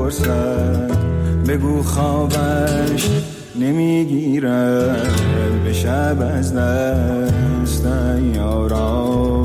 میپرسد بگو خوابش نمیگیرد به شب از دست یارا.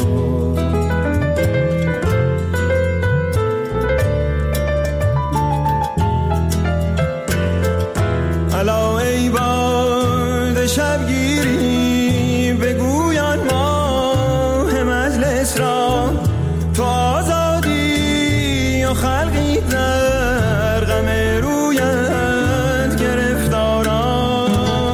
الا ای باد شبگیری بگویان ماه مجلس را تو آزادی و خلقی در غم رویت گرفتاران.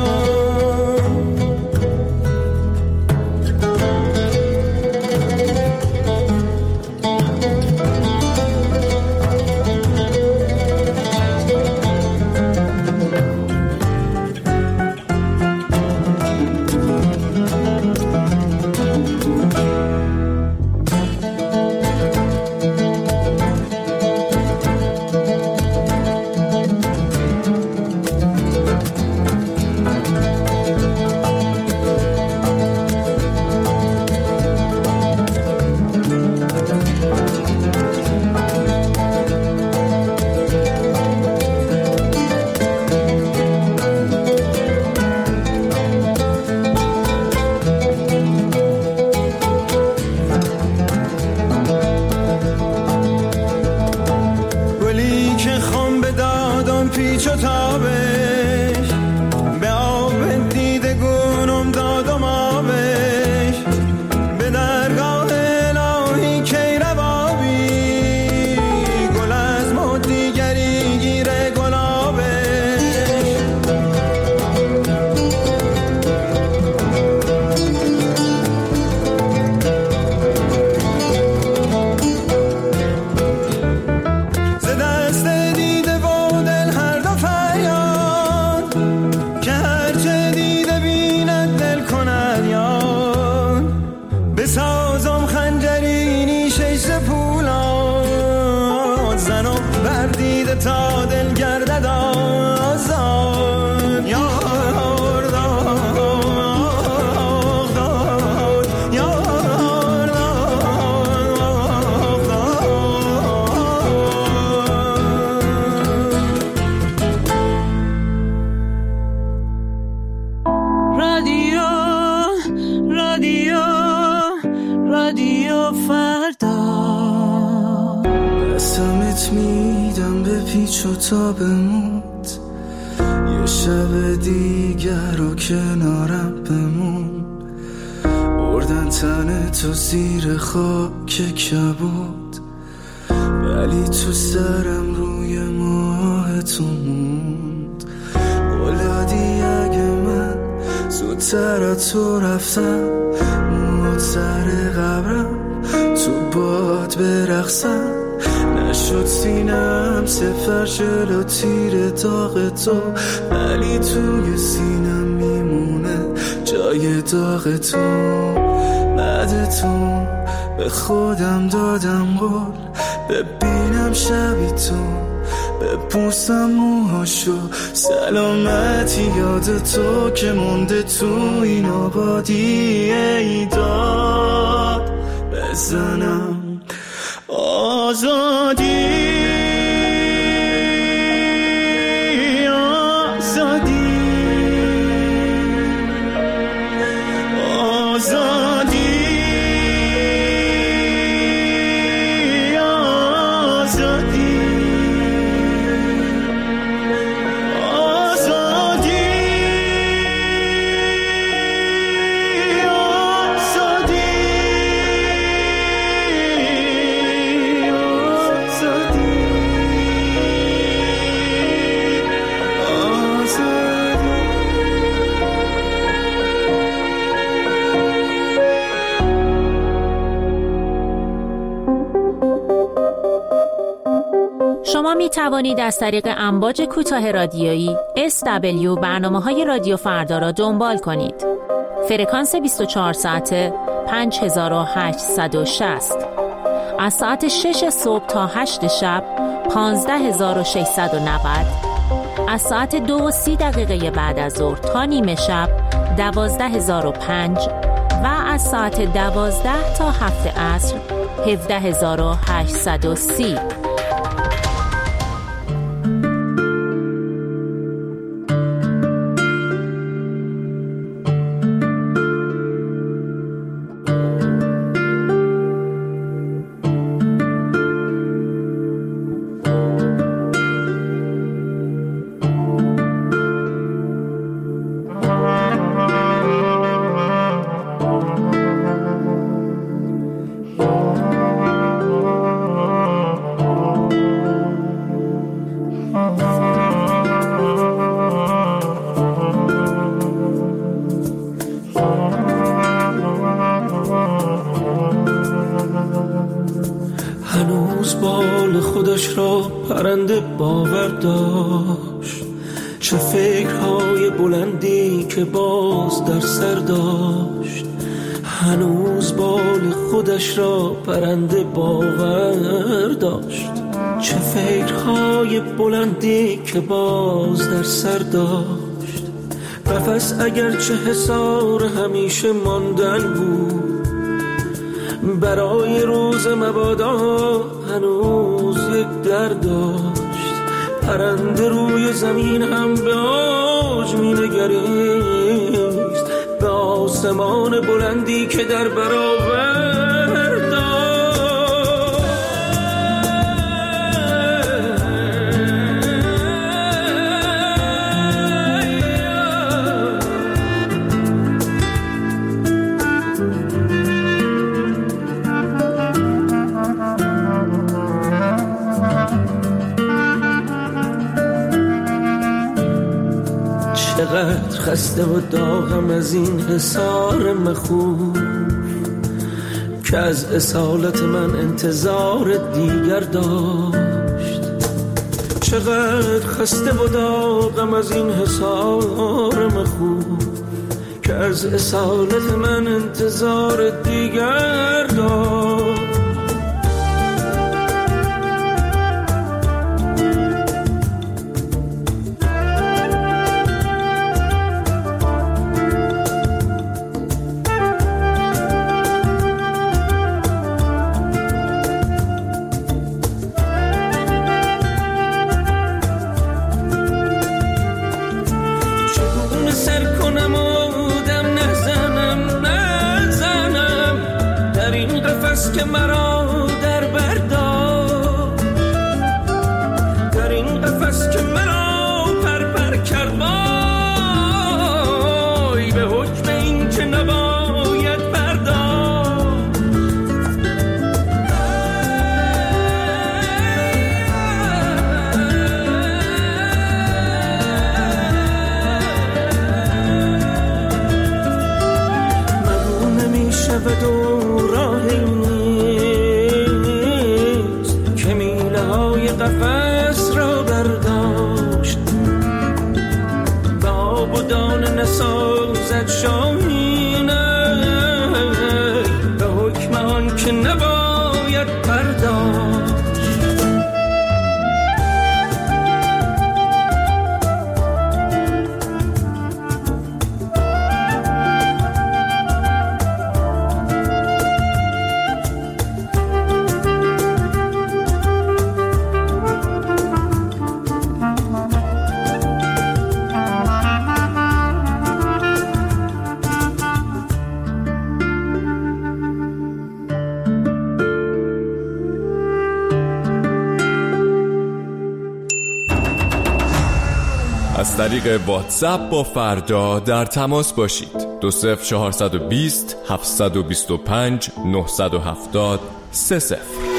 پیچ و تابش به آب دیده گونم دادم آبش به درگاه الهی کی روابی گل از مد دیگری گیره گلابش. ز دست دیده و دل هر دو فریاد که هرچه دیده بیند دل کند یاد بسازم خنجری نیشش ز پولاد زنم بر دیده تا دل گردد آزاد. یار داد یار داد رادیو رادیو رادیو فردا قسمت میدم به پیچ و تابمون یه شب دیگر رو کنارم بمون بردن تن تو زیر خاک کبود ولی تو سرم روی ماه تو موند. بلادی اگه من زودتر از تو رفتم موت سر قبرم تو باد برقصم نشد سینم سفر جلو تیر داغ تو ولی توی سینم میمونه جای داغ تو. بعد تو به خودم دادم قول ببینم شبی تو بپوسم موهاشو سلامتی یاد تو که مونده تو این آبادی ایداد بزنم آزادی آزادی آزادی شما می توانید از طریق امواج کوتاه رادیویی SW برنامه‌های رادیو فردا را دنبال کنید. فرکانس 24 ساعته 5860. از ساعت 6 صبح تا 8 شب 15690. از ساعت 2:30 بعد از ظهر تا نیمه شب 12005 و از ساعت 12 تا 7 عصر 17830. پرنده باور داشت، چه فکرهای بلندی که باز در سر داشت. هنوز بال خودش را پرنده باور داشت، چه فکرهای بلندی که باز در سر داشت. قفس اگرچه حصار همیشه ماندن بود، برای روز مبادا هنوز یک در داشت. پرنده روی زمین هم به اوج می نگریست، به آسمان بلندی که در برابر داشت. چقدر خسته و داغم از این حصار مخوف که از اصالت من انتظار دیگر داشت. چقدر خسته و داغم از این حصار مخوف که از اصالت من انتظار دیگر داشت. که مرا در برداشت، در این قفس که مرا پر کرد، وای به حکم این که نباید پرداخت. مگو نمی‌شود و راهی قفس را برداشت، به آب و دانه نسازد شاهینه، به حکم آن که نباید پرداخت. از طریق واتساپ با فردا در تماس باشید. 20420 725 970 30.